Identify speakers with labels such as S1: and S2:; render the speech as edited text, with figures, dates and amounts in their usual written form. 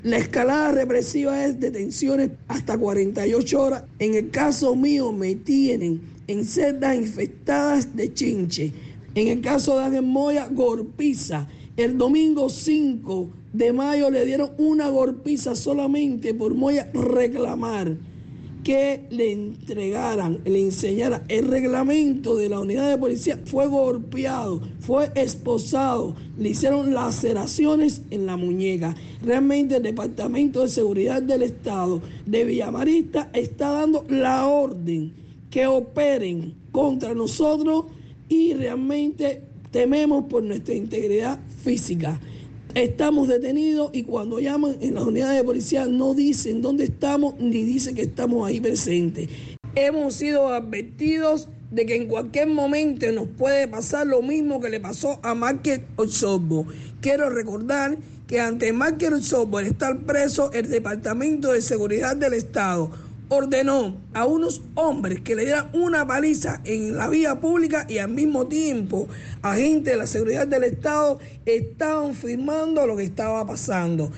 S1: La escalada represiva es detenciones hasta 48 horas. En el caso mío me tienen en celdas infectadas de chinche. En el caso de Ángel Moya, golpiza. El domingo 5 de mayo le dieron una golpiza solamente por Moya reclamar que le entregaran, le enseñara el reglamento de la unidad de policía. Fue golpeado, fue esposado, le hicieron laceraciones en la muñeca. Realmente el Departamento de Seguridad del Estado de Villamarista está dando la orden que operen contra nosotros y realmente tememos por nuestra integridad física. Estamos detenidos y cuando llaman en las unidades de policía no dicen dónde estamos ni dicen que estamos ahí presentes. Hemos sido advertidos de que en cualquier momento nos puede pasar lo mismo que le pasó a Michael Osorbo. Quiero recordar que ante Michael Osorbo, al estar preso, el Departamento de Seguridad del Estado ordenó a unos hombres que le dieran una paliza en la vía pública y al mismo tiempo agentes de la seguridad del Estado estaban filmando lo que estaba pasando.